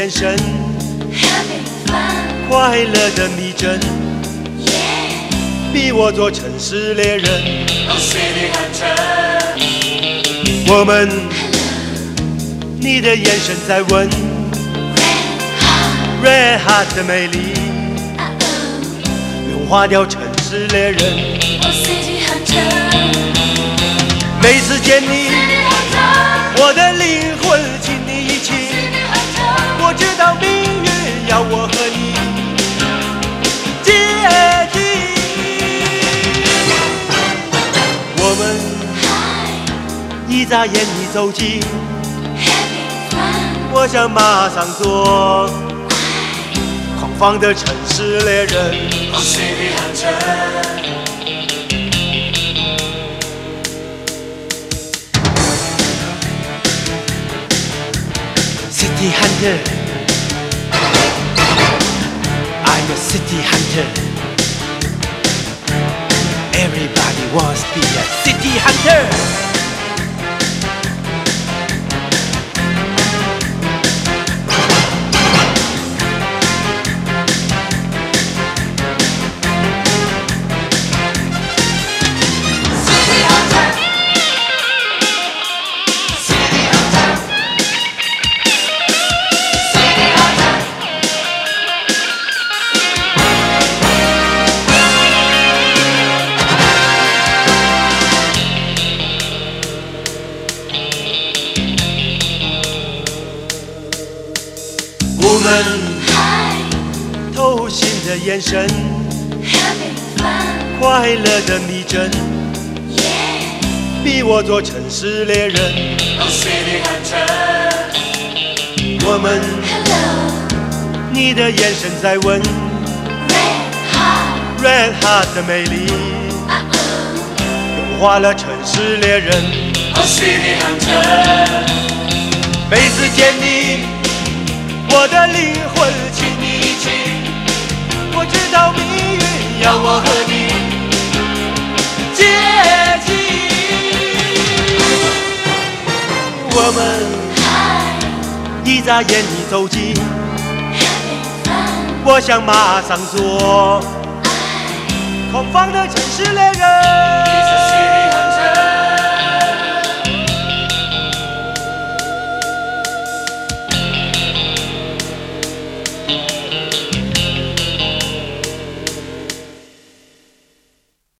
眼神，快乐的迷阵，逼我做城市猎人。我们，你的眼神在问 Red Heart 的美丽，融化掉城市猎人。每次见你，我的灵魂亲你一起。我知道命运要我和你接近，我们一眨眼你走近，我想马上做狂放的城市猎人。City Hunter, I'm a city hunter. Everybody wants to be a city hunter. 我们偷心的眼神，快乐的迷阵，逼我做城市猎人。我们，你的眼神在问 Red Heart 的美丽，融化了城市猎人。每次见你，我的灵魂亲你一起。我知道命运要我和你接近，我们一眨眼你走近，我想马上做狂放的城市猎人。